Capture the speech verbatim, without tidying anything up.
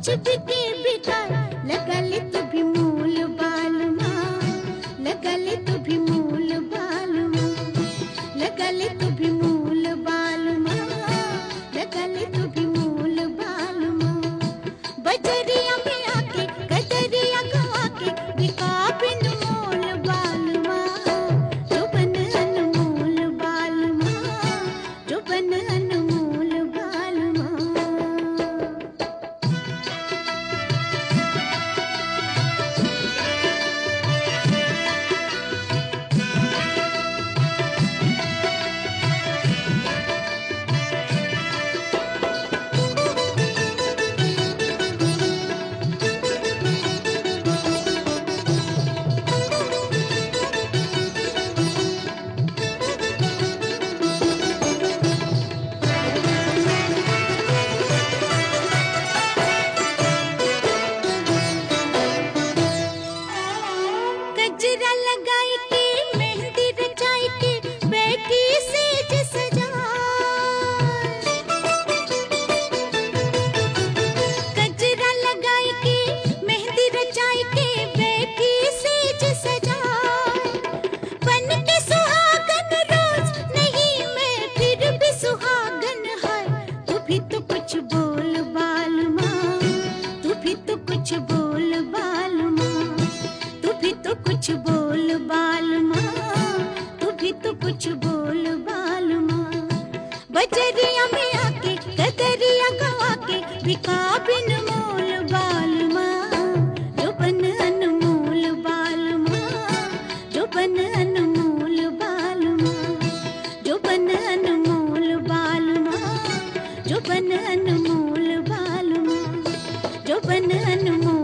कुछ बिके बिकार लगा ले तू भी मूल बाल माँ, लगा ले तू भी मूल बाल माँ, लगा ले तू भी मूल बाल माँ, लगा ले तू भी मूल बाल माँ। बजरिया में आके कटरिया गवा के बिका बिन मूल बाल माँ, जो बन अनमोल बाल माँ, जो बन अनमोल बाल माँ। गजरा लगाई के मेहंदी रचाई के बैठी सेज सजाए, गजरा लगाई के मेहंदी रचाई के बैठी सेज सजाए। बन के सुहागन रोज नहीं मैं फिर भी सुहागन है, तू भी तो कुछ बोल बाल माँ, तू भी तो कुछ बोल बाल माँ, तू भी तो कुछ बोल बाल माँ, तू भी तो कुछ बोल बाल माँ। बजरिया में आके कदरिया गवा के बिका बिन मोल बाल माँ, जो बन अनमोल बाल माँ, जो बन अनमोल बाल माँ, जो बन अनमोल बाल माँ, जो बन अनमोल बाल माँ, जो बन अनमोल